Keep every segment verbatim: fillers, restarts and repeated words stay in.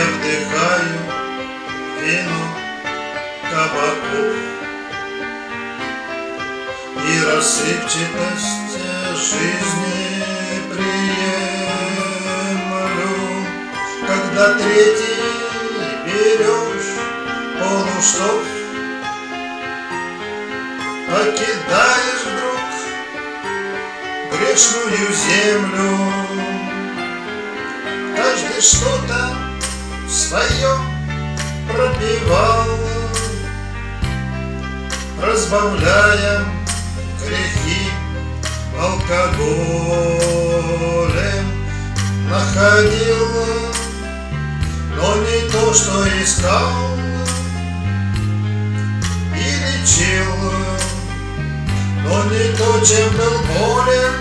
Я вдыхаю вино кабаков и рассыпчатость жизни приемлю, когда третий берешь полуштов, покидаешь вдруг грешную землю. Каждый что-то свое пропевал, разбавляя грехи алкоголем. Находил, но не то, что искал, и лечил, но не то, чем был болен.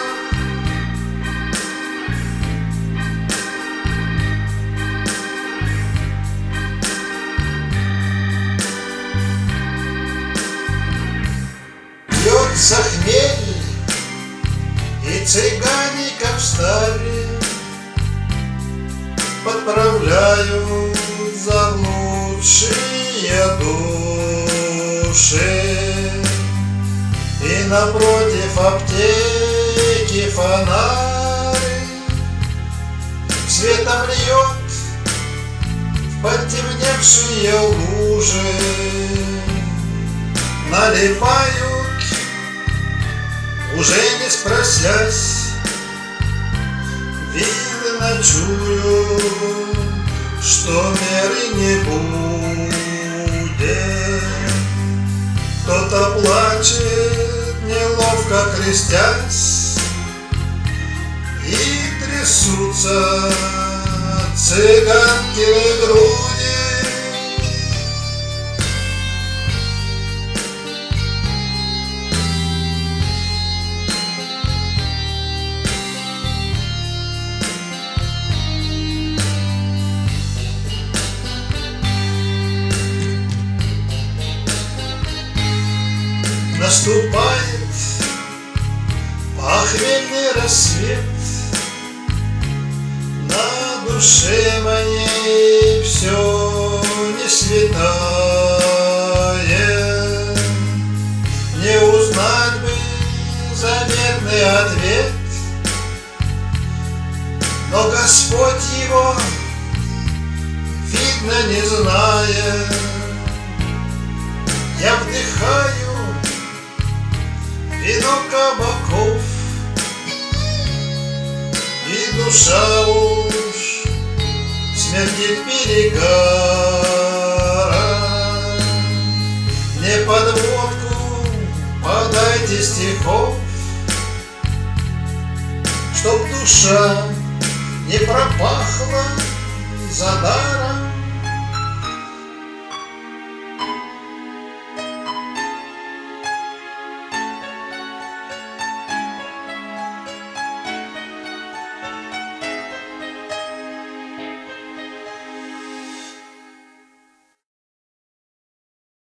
Пьется хмель, и цыганика встали подправляют заблудшие души. И напротив аптеки фонарь светом льет в потемневшие лужи. Налипают, уже не спросясь, видно, чую, что меры не будет. Кто-то плачет, неловко крестясь, и трясутся цыганкины груди. Наступает похмельный рассвет, на душе моей все не светает. Не узнать бы заветный ответ, но Господь его, видно, не знает. Я вдыхаю вино кабаков, и душа уж смердит перегаром. Мне под водку подайте стихов, чтоб душа не пропахла за даром.